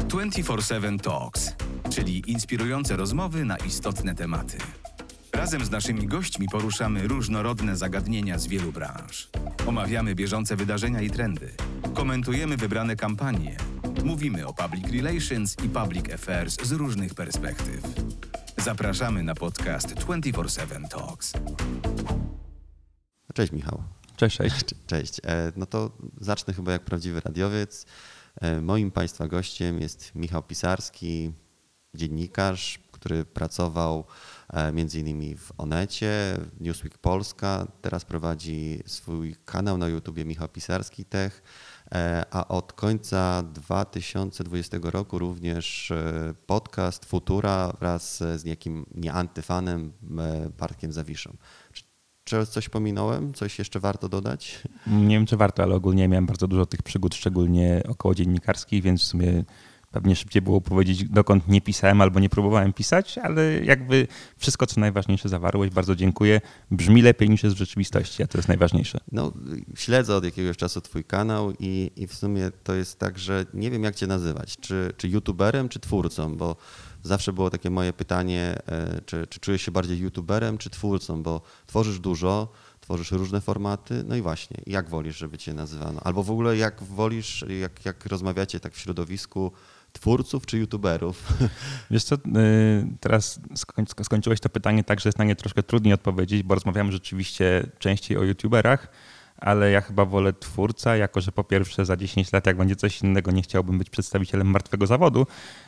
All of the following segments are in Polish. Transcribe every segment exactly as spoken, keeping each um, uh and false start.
dwadzieścia cztery siedem Talks, czyli inspirujące rozmowy na istotne tematy. Razem z naszymi gośćmi poruszamy różnorodne zagadnienia z wielu branż. Omawiamy bieżące wydarzenia i trendy. Komentujemy wybrane kampanie. Mówimy o public relations i public affairs z różnych perspektyw. Zapraszamy na podcast dwadzieścia cztery siedem Talks. Cześć Michał. Cześć, cześć. Cześć. No to zacznę chyba jak prawdziwy radiowiec. Moim Państwa gościem jest Michał Pisarski, dziennikarz, który pracował między innymi w Onecie, Newsweek Polska. Teraz prowadzi swój kanał na YouTubie Michał Pisarski Tech, a od końca dwa tysiące dwudziestego roku również podcast Futura wraz z niejakim nieantyfanem Bartkiem Zawiszą. Czy coś pominąłem? Coś jeszcze warto dodać? Nie wiem, czy warto, ale ogólnie miałem bardzo dużo tych przygód, szczególnie około dziennikarskich, więc w sumie pewnie szybciej było powiedzieć, dokąd nie pisałem albo nie próbowałem pisać, ale jakby wszystko, co najważniejsze zawarłeś, bardzo dziękuję. Brzmi lepiej niż jest w rzeczywistości, a to jest najważniejsze. No, śledzę od jakiegoś czasu twój kanał i, i w sumie to jest tak, że nie wiem jak cię nazywać, czy, czy youtuberem, czy twórcą, bo zawsze było takie moje pytanie, czy, czy czujesz się bardziej youtuberem, czy twórcą, bo tworzysz dużo, tworzysz różne formaty, no i właśnie, jak wolisz, żeby cię nazywano? Albo w ogóle jak wolisz, jak, jak rozmawiacie tak w środowisku twórców czy youtuberów? Wiesz co, teraz skończyłeś to pytanie tak, że jest na nie troszkę trudniej odpowiedzieć, bo rozmawiamy rzeczywiście częściej o youtuberach, ale ja chyba wolę twórca, jako że po pierwsze za dziesięć lat, jak będzie coś innego, nie chciałbym być przedstawicielem martwego zawodu,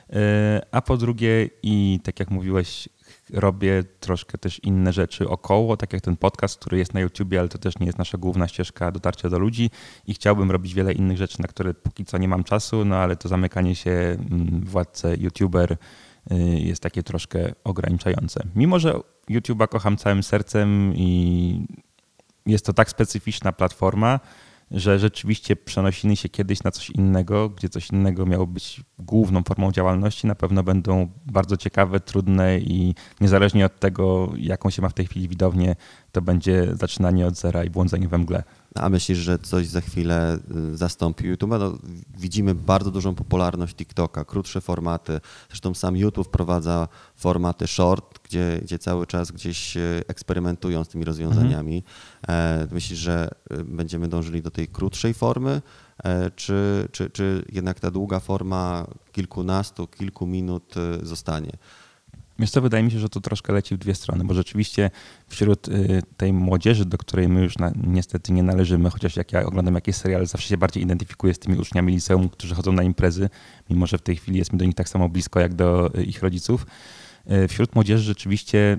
a po drugie i tak jak mówiłeś, robię troszkę też inne rzeczy około, tak jak ten podcast, który jest na YouTubie, ale to też nie jest nasza główna ścieżka dotarcia do ludzi i chciałbym robić wiele innych rzeczy, na które póki co nie mam czasu, no ale to zamykanie się w władcę YouTuber jest takie troszkę ograniczające. Mimo że YouTube'a kocham całym sercem i jest to tak specyficzna platforma, że rzeczywiście przenosiny się kiedyś na coś innego, gdzie coś innego miało być główną formą działalności, na pewno będą bardzo ciekawe, trudne i niezależnie od tego, jaką się ma w tej chwili widownię, to będzie zaczynanie od zera i błądzenie we mgle. A myślisz, że coś za chwilę zastąpi YouTube'a? No, widzimy bardzo dużą popularność TikToka, krótsze formaty. Zresztą sam YouTube wprowadza formaty short, gdzie, gdzie cały czas gdzieś eksperymentują z tymi rozwiązaniami. Mhm. Myślisz, że będziemy dążyli do tej krótszej formy, czy, czy, czy jednak ta długa forma kilkunastu, kilku minut zostanie? Wiesz co, wydaje mi się, że to troszkę leci w dwie strony, bo rzeczywiście wśród tej młodzieży, do której my już na, niestety nie należymy, chociaż jak ja oglądam jakieś seriale, zawsze się bardziej identyfikuję z tymi uczniami liceum, którzy chodzą na imprezy, mimo że w tej chwili jest mi do nich tak samo blisko jak do ich rodziców. Wśród młodzieży rzeczywiście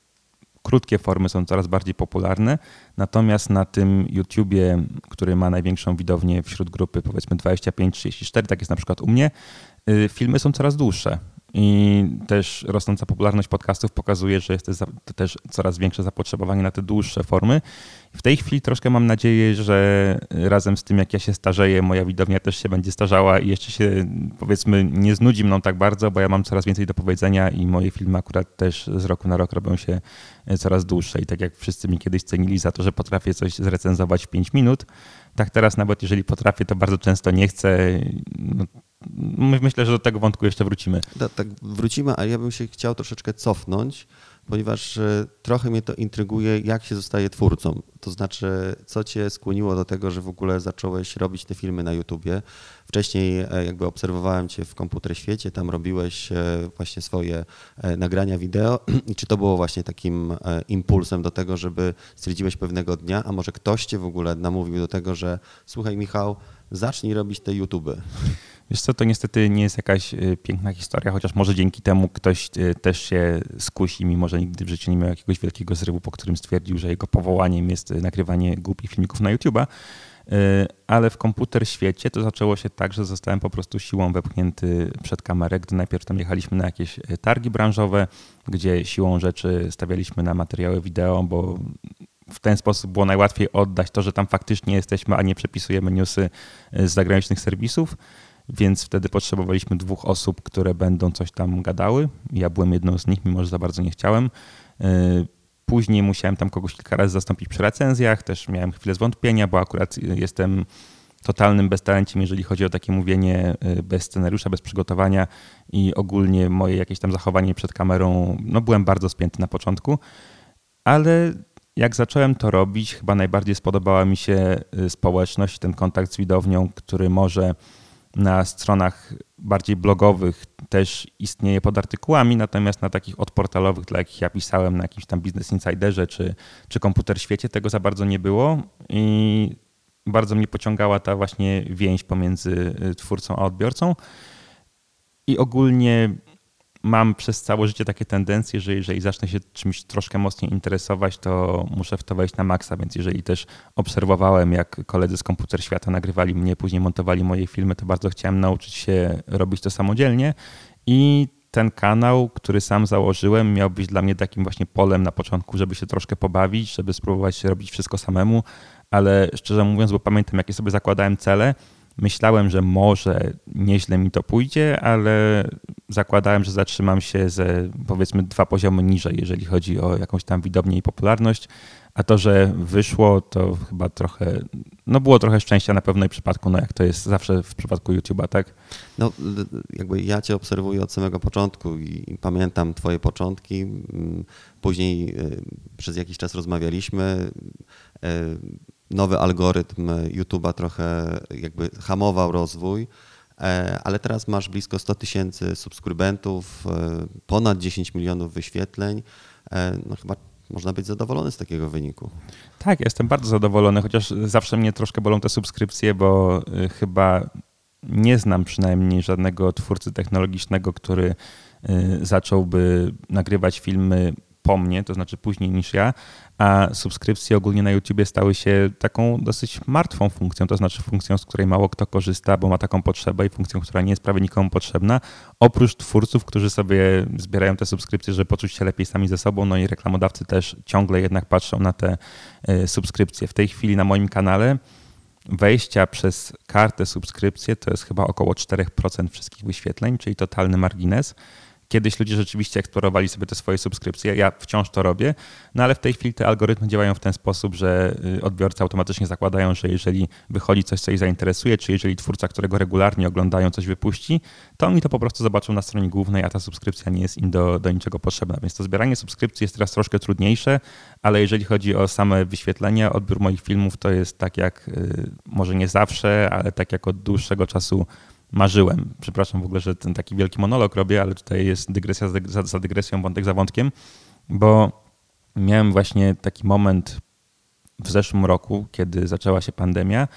krótkie formy są coraz bardziej popularne, natomiast na tym YouTubie, który ma największą widownię wśród grupy powiedzmy dwadzieścia pięć trzydzieści cztery, tak jest na przykład u mnie, filmy są coraz dłuższe. I też rosnąca popularność podcastów pokazuje, że jest też coraz większe zapotrzebowanie na te dłuższe formy. W tej chwili troszkę mam nadzieję, że razem z tym, jak ja się starzeję, moja widownia też się będzie starzała i jeszcze się, powiedzmy, nie znudzi mną tak bardzo, bo ja mam coraz więcej do powiedzenia i moje filmy akurat też z roku na rok robią się coraz dłuższe. I tak jak wszyscy mi kiedyś cenili za to, że potrafię coś zrecenzować w pięć minut, tak teraz nawet jeżeli potrafię, to bardzo często nie chcę. No, myślę, że do tego wątku jeszcze wrócimy. Tak, tak, wrócimy, a ja bym się chciał troszeczkę cofnąć, ponieważ trochę mnie to intryguje, jak się zostaje twórcą. To znaczy, co cię skłoniło do tego, że w ogóle zacząłeś robić te filmy na YouTubie. Wcześniej jakby obserwowałem cię w Komputer Świecie, tam robiłeś właśnie swoje nagrania wideo i czy to było właśnie takim impulsem do tego, żeby stwierdziłeś pewnego dnia, a może ktoś cię w ogóle namówił do tego, że słuchaj Michał, zacznij robić te YouTuby. Wiesz co, to niestety nie jest jakaś piękna historia, chociaż może dzięki temu ktoś też się skusi, mimo że nigdy w życiu nie miał jakiegoś wielkiego zrywu, po którym stwierdził, że jego powołaniem jest nagrywanie głupich filmików na YouTube'a. Ale w Komputer Świecie to zaczęło się tak, że zostałem po prostu siłą wepchnięty przed kamerę, gdy najpierw tam jechaliśmy na jakieś targi branżowe, gdzie siłą rzeczy stawialiśmy na materiały wideo, bo w ten sposób było najłatwiej oddać to, że tam faktycznie jesteśmy, a nie przepisujemy newsy z zagranicznych serwisów. Więc wtedy potrzebowaliśmy dwóch osób, które będą coś tam gadały. Ja byłem jedną z nich, mimo że za bardzo nie chciałem. Później musiałem tam kogoś kilka razy zastąpić przy recenzjach. Też miałem chwilę zwątpienia, bo akurat jestem totalnym beztalenciem, jeżeli chodzi o takie mówienie bez scenariusza, bez przygotowania i ogólnie moje jakieś tam zachowanie przed kamerą, no byłem bardzo spięty na początku, ale jak zacząłem to robić, chyba najbardziej spodobała mi się społeczność, ten kontakt z widownią, który może na stronach bardziej blogowych też istnieje pod artykułami, natomiast na takich odportalowych, dla jakich ja pisałem, na jakimś tam Business Insiderze czy, czy Komputer Świecie, tego za bardzo nie było i bardzo mnie pociągała ta właśnie więź pomiędzy twórcą a odbiorcą i ogólnie mam przez całe życie takie tendencje, że jeżeli zacznę się czymś troszkę mocniej interesować, to muszę w to wejść na maksa, więc jeżeli też obserwowałem, jak koledzy z Komputer Świata nagrywali mnie, później montowali moje filmy, to bardzo chciałem nauczyć się robić to samodzielnie i ten kanał, który sam założyłem, miał być dla mnie takim właśnie polem na początku, żeby się troszkę pobawić, żeby spróbować robić wszystko samemu, ale szczerze mówiąc, bo pamiętam, jakie sobie zakładałem cele, myślałem, że może nieźle mi to pójdzie, ale zakładałem, że zatrzymam się ze powiedzmy dwa poziomy niżej, jeżeli chodzi o jakąś tam widownię i popularność, a to, że wyszło, to chyba trochę, no było trochę szczęścia na pewno i przypadku, no jak to jest zawsze w przypadku YouTube'a, tak? No jakby ja cię obserwuję od samego początku i, i pamiętam twoje początki, później przez jakiś czas rozmawialiśmy, nowy algorytm YouTube'a trochę jakby hamował rozwój, ale teraz masz blisko sto tysięcy subskrybentów, ponad dziesięć milionów wyświetleń. No chyba można być zadowolony z takiego wyniku. Tak, jestem bardzo zadowolony, chociaż zawsze mnie troszkę bolą te subskrypcje, bo chyba nie znam przynajmniej żadnego twórcy technologicznego, który zacząłby nagrywać filmy po mnie, to znaczy później niż ja, a subskrypcje ogólnie na YouTubie stały się taką dosyć martwą funkcją, to znaczy funkcją, z której mało kto korzysta, bo ma taką potrzebę i funkcją, która nie jest prawie nikomu potrzebna, oprócz twórców, którzy sobie zbierają te subskrypcje, żeby poczuć się lepiej sami ze sobą, no i reklamodawcy też ciągle jednak patrzą na te subskrypcje. W tej chwili na moim kanale wejścia przez kartę subskrypcję to jest chyba około cztery procent wszystkich wyświetleń, czyli totalny margines. Kiedyś ludzie rzeczywiście eksplorowali sobie te swoje subskrypcje, ja wciąż to robię, no ale w tej chwili te algorytmy działają w ten sposób, że odbiorcy automatycznie zakładają, że jeżeli wychodzi coś, co ich zainteresuje, czy jeżeli twórca, którego regularnie oglądają, coś wypuści, to oni to po prostu zobaczą na stronie głównej, a ta subskrypcja nie jest im do, do niczego potrzebna. Więc to zbieranie subskrypcji jest teraz troszkę trudniejsze, ale jeżeli chodzi o same wyświetlenia, odbiór moich filmów, to jest tak jak, może nie zawsze, ale tak jak od dłuższego czasu marzyłem. Przepraszam w ogóle, że ten taki wielki monolog robię, ale tutaj jest dygresja za, za dygresją, wątek za wątkiem, bo miałem właśnie taki moment w zeszłym roku, kiedy zaczęła się pandemia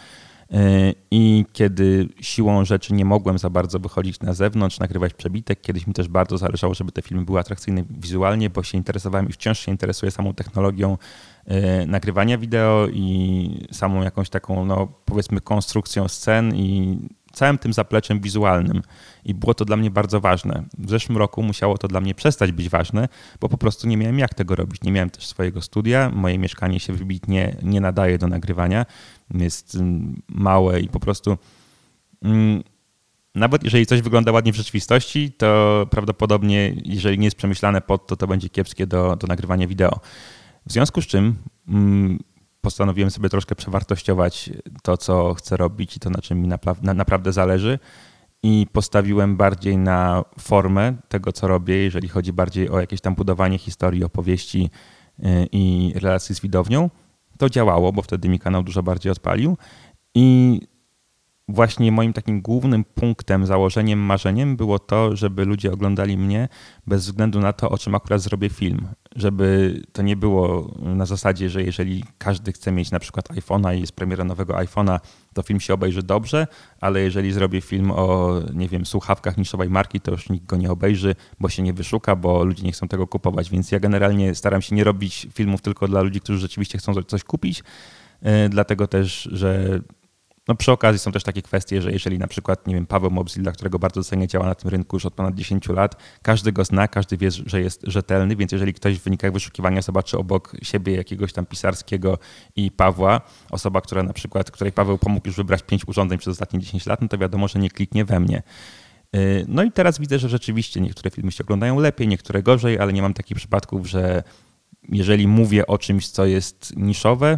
i kiedy siłą rzeczy nie mogłem za bardzo wychodzić na zewnątrz, nagrywać przebitek. Kiedyś mi też bardzo zależało, żeby te filmy były atrakcyjne wizualnie, bo się interesowałem i wciąż się interesuję samą technologią nagrywania wideo i samą jakąś taką, no powiedzmy, konstrukcją scen i całym tym zapleczem wizualnym i było to dla mnie bardzo ważne. W zeszłym roku musiało to dla mnie przestać być ważne, bo po prostu nie miałem jak tego robić. Nie miałem też swojego studia, moje mieszkanie się wybitnie nie nadaje do nagrywania, jest małe i po prostu mm, nawet jeżeli coś wygląda ładnie w rzeczywistości, to prawdopodobnie, jeżeli nie jest przemyślane pod to, to będzie kiepskie do, do nagrywania wideo. W związku z czym mm, postanowiłem sobie troszkę przewartościować to, co chcę robić i to, na czym mi napra- na, naprawdę zależy i postawiłem bardziej na formę tego, co robię, jeżeli chodzi bardziej o jakieś tam budowanie historii, opowieści yy, i relacji z widownią. To działało, bo wtedy mi kanał dużo bardziej odpalił i właśnie moim takim głównym punktem, założeniem, marzeniem było to, żeby ludzie oglądali mnie bez względu na to, o czym akurat zrobię film. Żeby to nie było na zasadzie, że jeżeli każdy chce mieć na przykład iPhone'a i jest premiera nowego iPhone'a, to film się obejrzy dobrze, ale jeżeli zrobię film o, nie wiem, słuchawkach niszowej marki, to już nikt go nie obejrzy, bo się nie wyszuka, bo ludzie nie chcą tego kupować. Więc ja generalnie staram się nie robić filmów tylko dla ludzi, którzy rzeczywiście chcą coś kupić, yy, dlatego też, że no przy okazji są też takie kwestie, że jeżeli na przykład, nie wiem, Paweł Mobzilla, którego bardzo cenię, działa na tym rynku już od ponad dziesięć lat, każdy go zna, każdy wie, że jest rzetelny, więc jeżeli ktoś w wynikach wyszukiwania zobaczy obok siebie jakiegoś tam Pisarskiego i Pawła, osoba, która na przykład, której Paweł pomógł już wybrać pięć urządzeń przez ostatnie dziesięć lat, no to wiadomo, że nie kliknie we mnie. No i teraz widzę, że rzeczywiście niektóre filmy się oglądają lepiej, niektóre gorzej, ale nie mam takich przypadków, że jeżeli mówię o czymś, co jest niszowe,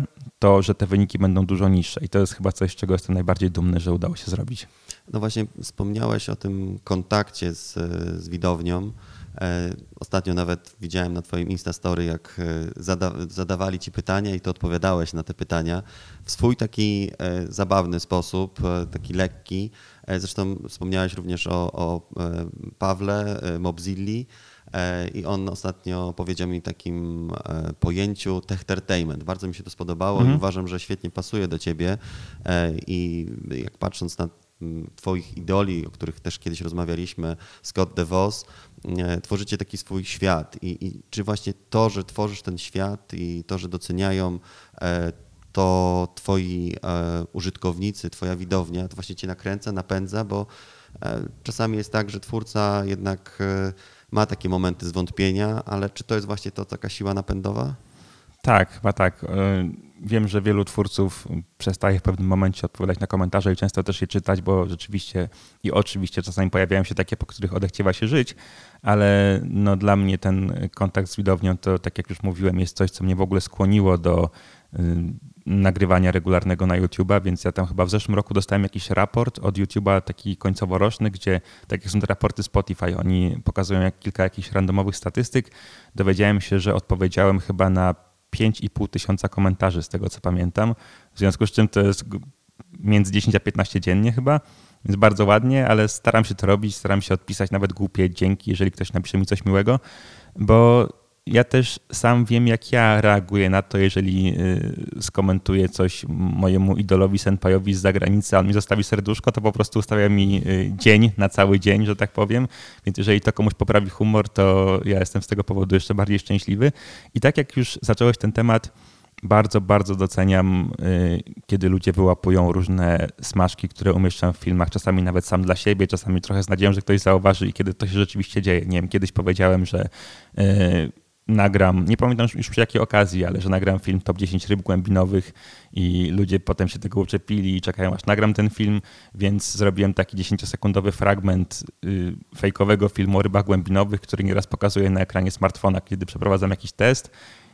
to, że te wyniki będą dużo niższe. I to jest chyba coś, z czego jestem najbardziej dumny, że udało się zrobić. No właśnie wspomniałeś o tym kontakcie z, z widownią. Ostatnio nawet widziałem na twoim Instastory, jak zada, zadawali ci pytania i ty odpowiadałeś na te pytania w swój taki zabawny sposób, taki lekki. Zresztą wspomniałeś również o, o Pawle Mobzilli i on ostatnio powiedział mi takim pojęciu techtertainment. Bardzo mi się to spodobało mhm. i uważam, że świetnie pasuje do ciebie i jak patrząc na twoich idoli, o których też kiedyś rozmawialiśmy, Scott DeVos, tworzycie taki swój świat I, i czy właśnie to, że tworzysz ten świat i to, że doceniają to twoi użytkownicy, twoja widownia, to właśnie cię nakręca, napędza, bo czasami jest tak, że twórca jednak ma takie momenty zwątpienia, ale czy to jest właśnie to taka siła napędowa? Tak, chyba tak. Wiem, że wielu twórców przestaje w pewnym momencie odpowiadać na komentarze i często też je czytać, bo rzeczywiście i oczywiście czasami pojawiają się takie, po których odechciewa się żyć, ale no dla mnie ten kontakt z widownią to, tak jak już mówiłem, jest coś, co mnie w ogóle skłoniło do y, nagrywania regularnego na YouTube'a, więc ja tam chyba w zeszłym roku dostałem jakiś raport od YouTube'a, taki końcoworoczny, gdzie tak jak są te raporty Spotify, oni pokazują jak kilka jakichś randomowych statystyk. Dowiedziałem się, że odpowiedziałem chyba na pięć i pół tysiąca komentarzy z tego, co pamiętam. W związku z czym to jest między dziesięć a piętnaście dziennie chyba, więc bardzo ładnie, ale staram się to robić, staram się odpisać nawet głupie dzięki, jeżeli ktoś napisze mi coś miłego, bo ja też sam wiem, jak ja reaguję na to, jeżeli skomentuję coś mojemu idolowi, senpajowi z zagranicy, a on mi zostawi serduszko, to po prostu ustawia mi dzień na cały dzień, że tak powiem. Więc jeżeli to komuś poprawi humor, to ja jestem z tego powodu jeszcze bardziej szczęśliwy. I tak jak już zacząłeś ten temat, bardzo, bardzo doceniam, kiedy ludzie wyłapują różne smaczki, które umieszczam w filmach, czasami nawet sam dla siebie, czasami trochę z nadzieją, że ktoś zauważy i kiedy to się rzeczywiście dzieje. Nie wiem, kiedyś powiedziałem, że nagram, nie pamiętam już przy jakiej okazji, ale że nagram film top dziesięć ryb głębinowych i ludzie potem się tego uczepili i czekają aż nagram ten film, więc zrobiłem taki dziesięciosekundowy fragment y, fejkowego filmu o rybach głębinowych, który nieraz pokazuję na ekranie smartfona, kiedy przeprowadzam jakiś test.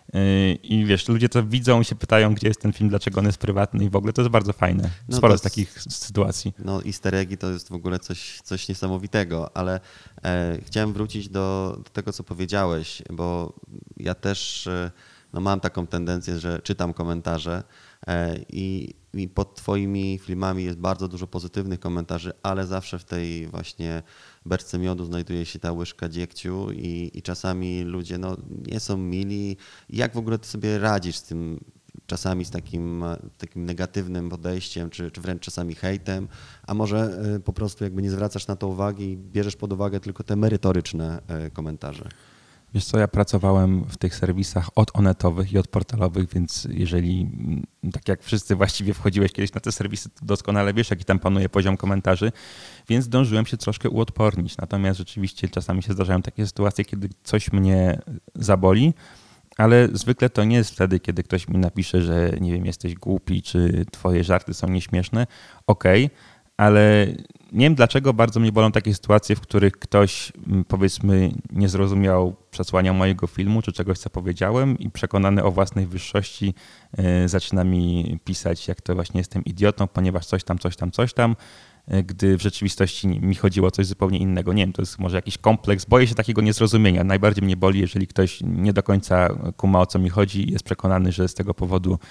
I wiesz, ludzie to widzą i się pytają, gdzie jest ten film, dlaczego on jest prywatny i w ogóle to jest bardzo fajne. No Sporo to jest takich sytuacji. No easter eggi to jest w ogóle coś, coś niesamowitego, ale e, chciałem wrócić do, do tego, co powiedziałeś, bo ja też e, no, mam taką tendencję, że czytam komentarze e, i, i pod twoimi filmami jest bardzo dużo pozytywnych komentarzy, ale zawsze w tej właśnie beczce miodu znajduje się ta łyżka dziegciu i, i czasami ludzie no, nie są mili. Jak w ogóle ty sobie radzisz z tym czasami z takim, takim negatywnym podejściem, czy, czy wręcz czasami hejtem, a może po prostu jakby nie zwracasz na to uwagi i bierzesz pod uwagę tylko te merytoryczne komentarze? Wiesz co, ja pracowałem w tych serwisach od onetowych i od portalowych, więc jeżeli, tak jak wszyscy właściwie wchodziłeś kiedyś na te serwisy, to doskonale wiesz, jaki tam panuje poziom komentarzy, więc zdążyłem się troszkę uodpornić. Natomiast rzeczywiście czasami się zdarzają takie sytuacje, kiedy coś mnie zaboli, ale zwykle to nie jest wtedy, kiedy ktoś mi napisze, że nie wiem, jesteś głupi, czy twoje żarty są nieśmieszne. Okej, okay, ale nie wiem dlaczego bardzo mnie bolą takie sytuacje, w których ktoś powiedzmy nie zrozumiał przesłania mojego filmu, czy czegoś, co powiedziałem i przekonany o własnej wyższości yy, zaczyna mi pisać, jak to właśnie jestem idiotą, ponieważ coś tam, coś tam, coś tam, gdy w rzeczywistości mi chodziło o coś zupełnie innego. Nie wiem, to jest może jakiś kompleks. Boję się takiego niezrozumienia. Najbardziej mnie boli, jeżeli ktoś nie do końca kuma, o co mi chodzi i jest przekonany, że z tego powodu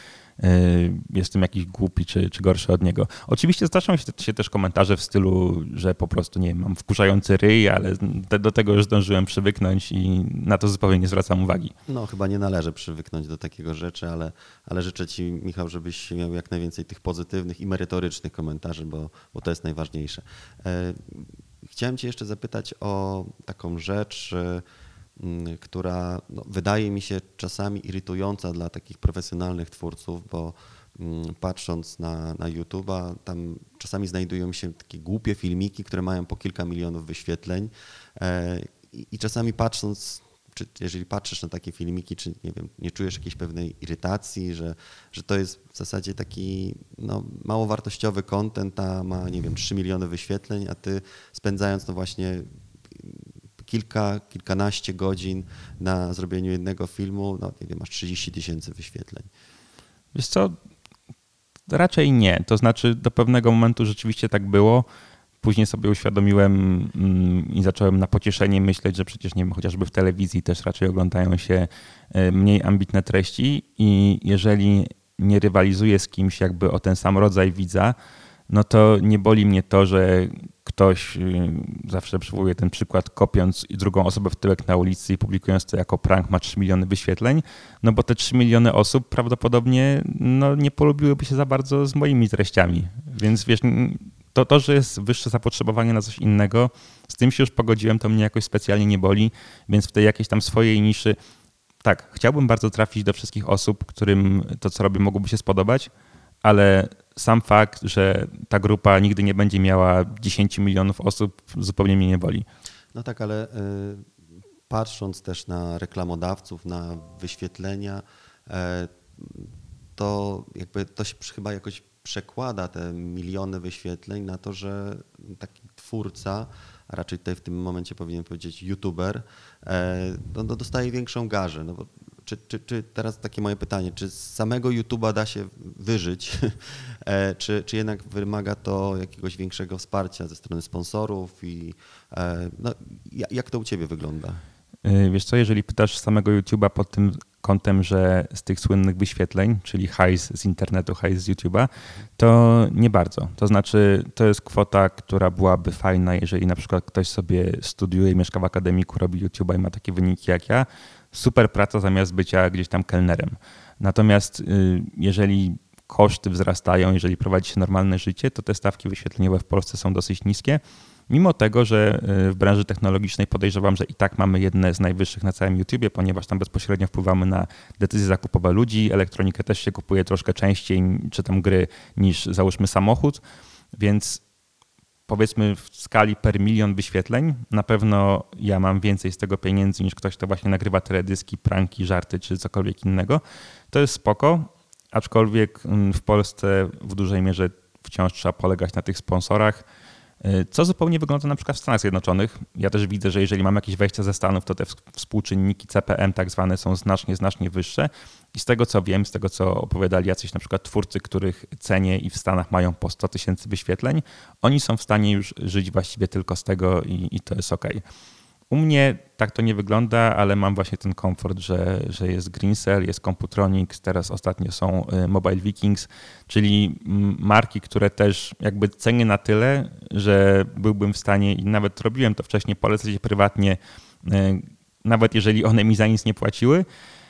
jestem jakiś głupi czy, czy gorszy od niego. Oczywiście zdarzają się, się też komentarze w stylu, że po prostu, nie wiem, mam wkurzający ryj, ale te, do tego już zdążyłem przywyknąć i na to zupełnie nie zwracam uwagi. No chyba nie należy przywyknąć do takiego rzeczy, ale, ale życzę ci, Michał, żebyś miał jak najwięcej tych pozytywnych i merytorycznych komentarzy, bo, bo to jest najważniejsze. Chciałem cię jeszcze zapytać o taką rzecz, która no, wydaje mi się czasami irytująca dla takich profesjonalnych twórców, bo mm, patrząc na, na YouTube'a, tam czasami znajdują się takie głupie filmiki, które mają po kilka milionów wyświetleń e, i, i czasami patrząc, czy jeżeli patrzysz na takie filmiki, czy nie wiem, nie czujesz jakiejś pewnej irytacji, że, że to jest w zasadzie taki no, mało wartościowy content, a ma, nie wiem, trzy miliony wyświetleń, a ty spędzając no właśnie kilka, kilkanaście godzin na zrobieniu jednego filmu, no nie wiem, masz trzydzieści tysięcy wyświetleń. Wiesz co, raczej nie. To znaczy do pewnego momentu rzeczywiście tak było. Później sobie uświadomiłem mm, i zacząłem na pocieszenie myśleć, że przecież nie wiem, chociażby w telewizji też raczej oglądają się y, mniej ambitne treści i jeżeli nie rywalizuję z kimś jakby o ten sam rodzaj widza, no to nie boli mnie to, że ktoś, y, zawsze przywołuję ten przykład, kopiąc drugą osobę w tyłek na ulicy i publikując to jako prank ma trzy miliony wyświetleń, no bo te trzy miliony osób prawdopodobnie no, nie polubiłyby się za bardzo z moimi treściami. Więc wiesz, to, to, że jest wyższe zapotrzebowanie na coś innego, z tym się już pogodziłem, to mnie jakoś specjalnie nie boli, więc w tej jakiejś tam swojej niszy, tak, chciałbym bardzo trafić do wszystkich osób, którym to, co robię, mogłoby się spodobać, ale sam fakt, że ta grupa nigdy nie będzie miała dziesięć milionów osób, zupełnie mnie nie boli. No tak, ale y, patrząc też na reklamodawców, na wyświetlenia, y, to jakby to się chyba jakoś przekłada te miliony wyświetleń na to, że taki twórca, a raczej tutaj w tym momencie powinien powiedzieć youtuber, y, no, no dostaje większą garzę. No bo Czy, czy, czy teraz takie moje pytanie, czy z samego YouTube'a da się wyżyć, czy, czy jednak wymaga to jakiegoś większego wsparcia ze strony sponsorów i no, jak to u ciebie wygląda? Wiesz co, jeżeli pytasz samego YouTube'a pod tym kątem, że z tych słynnych wyświetleń, czyli hajs z internetu, hajs z YouTube'a, to nie bardzo. To znaczy to jest kwota, która byłaby fajna, jeżeli na przykład ktoś sobie studiuje, mieszka w akademiku, robi YouTube'a i ma takie wyniki jak ja. Super praca zamiast bycia gdzieś tam kelnerem. Natomiast jeżeli koszty wzrastają, jeżeli prowadzi się normalne życie, to te stawki wyświetleniowe w Polsce są dosyć niskie. Mimo tego, że w branży technologicznej podejrzewam, że i tak mamy jedne z najwyższych na całym YouTubie, ponieważ tam bezpośrednio wpływamy na decyzje zakupowe ludzi. Elektronikę też się kupuje troszkę częściej, czy tam gry, niż załóżmy samochód. Więc powiedzmy w skali per milion wyświetleń, na pewno ja mam więcej z tego pieniędzy niż ktoś, kto właśnie nagrywa teledyski, pranki, żarty czy cokolwiek innego. To jest spoko, aczkolwiek w Polsce w dużej mierze wciąż trzeba polegać na tych sponsorach, co zupełnie wygląda na przykład w Stanach Zjednoczonych. Ja też widzę, że jeżeli mam jakieś wejścia ze Stanów, to te współczynniki C P M tak zwane są znacznie, znacznie wyższe. I z tego co wiem, z tego co opowiadali jacyś na przykład twórcy, których cenię i w Stanach mają po sto tysięcy wyświetleń, oni są w stanie już żyć właściwie tylko z tego i, i to jest okej. U mnie tak to nie wygląda, ale mam właśnie ten komfort, że, że jest Greencell, jest Computronics, teraz ostatnio są Mobile Vikings, czyli marki, które też jakby cenię na tyle, że byłbym w stanie i nawet robiłem to wcześniej, polecać je prywatnie, nawet jeżeli one mi za nic nie płaciły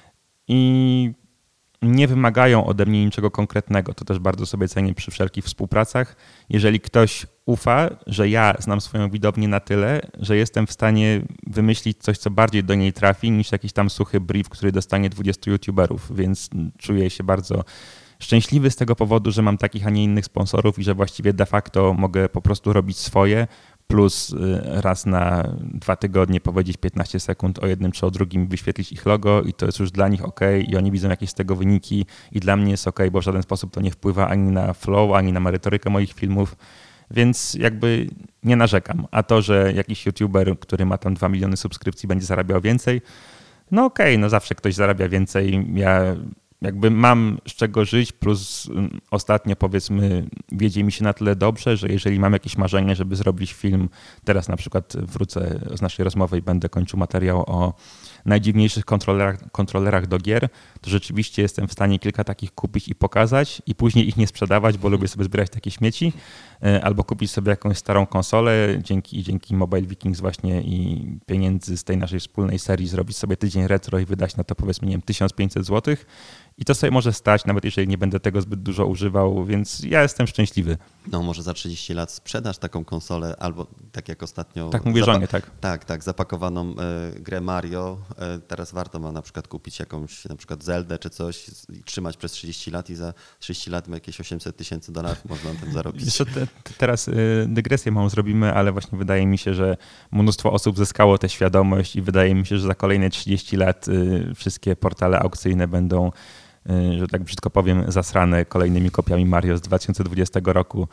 i nie wymagają ode mnie niczego konkretnego. To też bardzo sobie cenię przy wszelkich współpracach. Jeżeli ktoś ufa, że ja znam swoją widownię na tyle, że jestem w stanie wymyślić coś, co bardziej do niej trafi, niż jakiś tam suchy brief, który dostanie dwudziestu youtuberów, więc czuję się bardzo szczęśliwy z tego powodu, że mam takich, a nie innych sponsorów i że właściwie de facto mogę po prostu robić swoje, plus raz na dwa tygodnie powiedzieć piętnaście sekund o jednym czy o drugim, wyświetlić ich logo i to jest już dla nich ok i oni widzą jakieś z tego wyniki i dla mnie jest ok, bo w żaden sposób to nie wpływa ani na flow, ani na merytorykę moich filmów, więc jakby nie narzekam. A to, że jakiś youtuber, który ma tam dwa miliony subskrypcji będzie zarabiał więcej, no okej, okay, no zawsze ktoś zarabia więcej. Ja jakby mam z czego żyć, plus ostatnio powiedzmy wiedzie mi się na tyle dobrze, że jeżeli mam jakieś marzenie, żeby zrobić film, teraz na przykład wrócę z naszej rozmowy i będę kończył materiał o najdziwniejszych kontrolerach, kontrolerach do gier, to rzeczywiście jestem w stanie kilka takich kupić i pokazać i później ich nie sprzedawać, bo lubię sobie zbierać takie śmieci, albo kupić sobie jakąś starą konsolę, dzięki, dzięki Mobile Vikings właśnie i pieniędzy z tej naszej wspólnej serii zrobić sobie tydzień retro i wydać na to powiedzmy nie wiem, tysiąc pięćset złotych. I to sobie może stać, nawet jeżeli nie będę tego zbyt dużo używał, więc ja jestem szczęśliwy. No może za trzydzieści lat sprzedasz taką konsolę, albo tak jak ostatnio... Tak mówię żonie, tak. Tak, tak, zapakowaną y, grę Mario. Y, teraz warto ma na przykład kupić jakąś na przykład Zeldę czy coś i trzymać przez trzydzieści lat i za trzydzieści lat ma jakieś osiemset tysięcy dolarów można na tym zarobić. Jeszcze te, te, teraz y, dygresję małą zrobimy, ale właśnie wydaje mi się, że mnóstwo osób zyskało tę świadomość i wydaje mi się, że za kolejne trzydzieści lat y, wszystkie portale aukcyjne będą, że tak brzydko powiem, zasrane kolejnymi kopiami Mario z dwa tysiące dwudziestego roku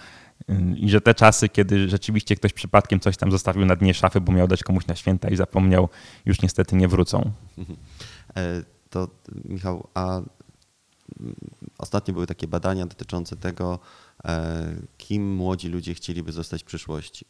i że te czasy, kiedy rzeczywiście ktoś przypadkiem coś tam zostawił na dnie szafy, bo miał dać komuś na święta i zapomniał, już niestety nie wrócą. To Michał, a ostatnio były takie badania dotyczące tego, kim młodzi ludzie chcieliby zostać w przyszłości.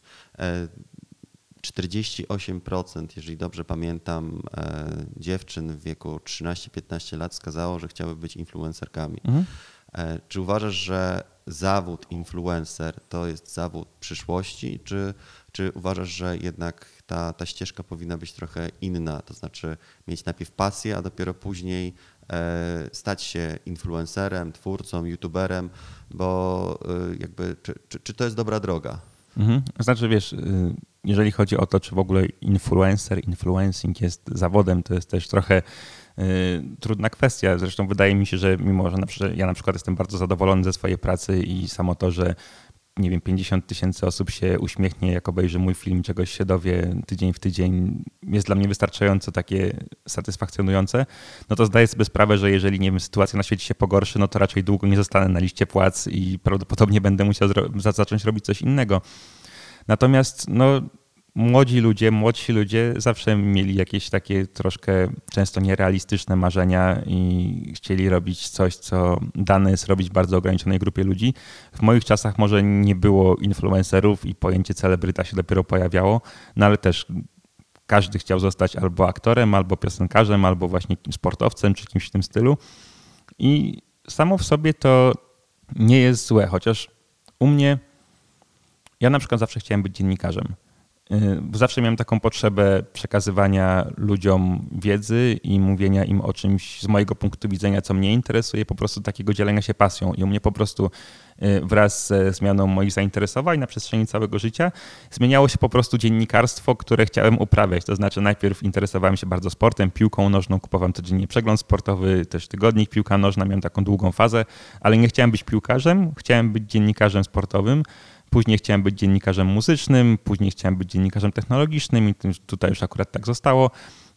czterdzieści osiem procent, jeżeli dobrze pamiętam, dziewczyn w wieku trzynaście piętnaście lat wskazało, że chciały być influencerkami. Mhm. Czy uważasz, że zawód influencer to jest zawód przyszłości, czy, czy uważasz, że jednak ta, ta ścieżka powinna być trochę inna, to znaczy mieć najpierw pasję, a dopiero później e, stać się influencerem, twórcą, youtuberem, bo e, jakby czy, czy, czy to jest dobra droga? Mhm. Znaczy wiesz, jeżeli chodzi o to, czy w ogóle influencer, influencing jest zawodem, to jest też trochę trudna kwestia. Zresztą wydaje mi się, że mimo, że na przykład, ja na przykład jestem bardzo zadowolony ze swojej pracy i samo to, że nie wiem, pięćdziesiąt tysięcy osób się uśmiechnie, jak obejrzy mój film, czegoś się dowie tydzień w tydzień, jest dla mnie wystarczająco takie satysfakcjonujące, no to zdaję sobie sprawę, że jeżeli, nie wiem, sytuacja na świecie się pogorszy, no to raczej długo nie zostanę na liście płac i prawdopodobnie będę musiał zro- zacząć robić coś innego. Natomiast no młodzi ludzie, młodsi ludzie zawsze mieli jakieś takie troszkę często nierealistyczne marzenia i chcieli robić coś, co dane jest robić bardzo ograniczonej grupie ludzi. W moich czasach może nie było influencerów i pojęcie celebryta się dopiero pojawiało, no ale też każdy chciał zostać albo aktorem, albo piosenkarzem, albo właśnie sportowcem, czy kimś w tym stylu. I samo w sobie to nie jest złe, chociaż u mnie, ja na przykład zawsze chciałem być dziennikarzem. Zawsze miałem taką potrzebę przekazywania ludziom wiedzy i mówienia im o czymś z mojego punktu widzenia, co mnie interesuje, po prostu takiego dzielenia się pasją. I u mnie po prostu wraz ze zmianą moich zainteresowań na przestrzeni całego życia zmieniało się po prostu dziennikarstwo, które chciałem uprawiać. To znaczy najpierw interesowałem się bardzo sportem, piłką nożną, kupowałem codziennie przegląd sportowy, też tygodnik piłka nożna, miałem taką długą fazę, ale nie chciałem być piłkarzem, chciałem być dziennikarzem sportowym. Później chciałem być dziennikarzem muzycznym, później chciałem być dziennikarzem technologicznym i tutaj już akurat tak zostało.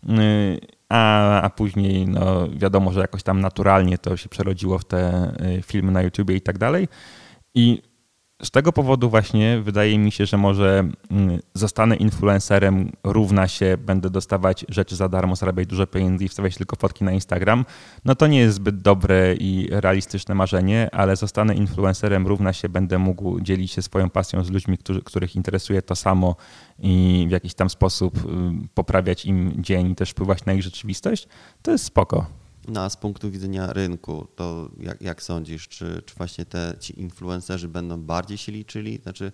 A, a później no wiadomo, że jakoś tam naturalnie to się przerodziło w te filmy na YouTubie i tak dalej. I z tego powodu właśnie wydaje mi się, że może zostanę influencerem, równa się, będę dostawać rzeczy za darmo, zarabiać dużo pieniędzy i wstawiać tylko fotki na Instagram. No to nie jest zbyt dobre i realistyczne marzenie, ale zostanę influencerem, równa się, będę mógł dzielić się swoją pasją z ludźmi, którzy, których interesuje to samo i w jakiś tam sposób poprawiać im dzień i też wpływać na ich rzeczywistość. To jest spoko. No a z punktu widzenia rynku, to jak, jak sądzisz, czy, czy właśnie te, ci influencerzy będą bardziej się liczyli? Znaczy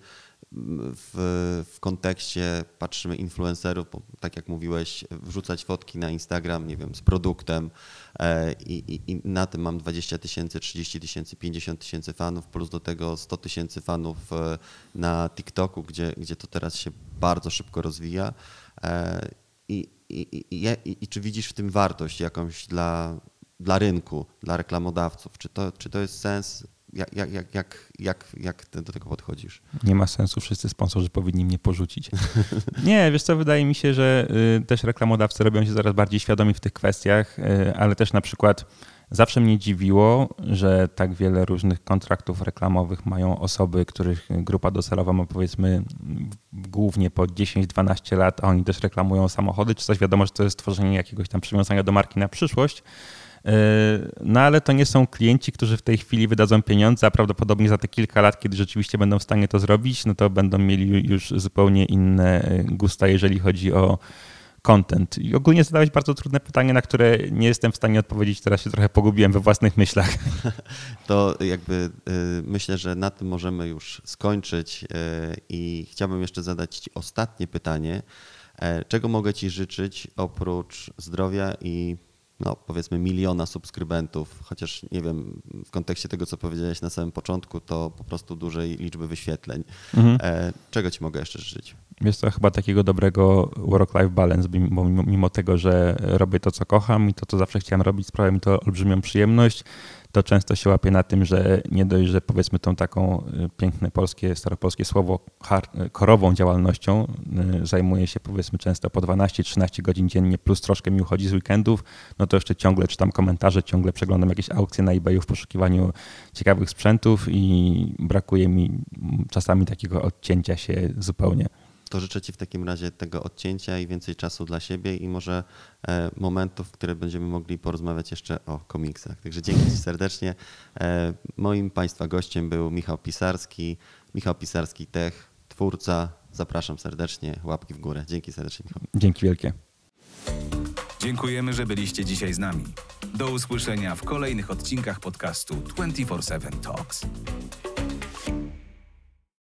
w, w kontekście patrzymy influencerów, bo tak jak mówiłeś, wrzucać fotki na Instagram, nie wiem, z produktem e, i, i na tym mam dwadzieścia tysięcy, trzydzieści tysięcy, pięćdziesiąt tysięcy fanów, plus do tego sto tysięcy fanów na TikToku, gdzie, gdzie to teraz się bardzo szybko rozwija. E, i, i, i, i, I czy widzisz w tym wartość jakąś dla, dla rynku, dla reklamodawców? Czy to, czy to jest sens? Jak, jak, jak, jak, jak, jak ty do tego podchodzisz? Nie ma sensu, wszyscy sponsorzy powinni mnie porzucić. Nie, wiesz co, wydaje mi się, że też reklamodawcy robią się coraz bardziej świadomi w tych kwestiach, ale też na przykład zawsze mnie dziwiło, że tak wiele różnych kontraktów reklamowych mają osoby, których grupa docelowa ma powiedzmy głównie po dziesięć dwanaście lat, a oni też reklamują samochody czy coś. Wiadomo, że to jest tworzenie jakiegoś tam przywiązania do marki na przyszłość. No ale to nie są klienci, którzy w tej chwili wydadzą pieniądze, a prawdopodobnie za te kilka lat, kiedy rzeczywiście będą w stanie to zrobić, no to będą mieli już zupełnie inne gusta, jeżeli chodzi o content. I ogólnie zadałeś bardzo trudne pytanie, na które nie jestem w stanie odpowiedzieć. Teraz się trochę pogubiłem we własnych myślach. To jakby y, myślę, że na tym możemy już skończyć y, i chciałbym jeszcze zadać ci ostatnie pytanie. E, czego mogę ci życzyć oprócz zdrowia i no, powiedzmy miliona subskrybentów, chociaż nie wiem, w kontekście tego, co powiedziałeś na samym początku, to po prostu dużej liczby wyświetleń. Mhm. E, czego ci mogę jeszcze życzyć? Wiesz co, chyba takiego dobrego work-life balance, bo mimo, mimo tego, że robię to, co kocham i to, co zawsze chciałem robić, sprawia mi to olbrzymią przyjemność, to często się łapię na tym, że nie dość, że powiedzmy tą taką piękne polskie, staropolskie słowo korową działalnością zajmuję się powiedzmy często po dwanaście trzynaście godzin dziennie, plus troszkę mi uchodzi z weekendów, no to jeszcze ciągle czytam komentarze, ciągle przeglądam jakieś aukcje na eBayu w poszukiwaniu ciekawych sprzętów i brakuje mi czasami takiego odcięcia się zupełnie. to życzę Ci w takim razie tego odcięcia i więcej czasu dla siebie i może e, momentów, w których będziemy mogli porozmawiać jeszcze o komiksach. Także dzięki Ci serdecznie. E, moim Państwa gościem był Michał Pisarski, Michał Pisarski Tech, twórca. Zapraszam serdecznie, łapki w górę. Dzięki serdecznie, Michał. Dzięki wielkie. Dziękujemy, że byliście dzisiaj z nami. Do usłyszenia w kolejnych odcinkach podcastu dwadzieścia cztery siedem Talks.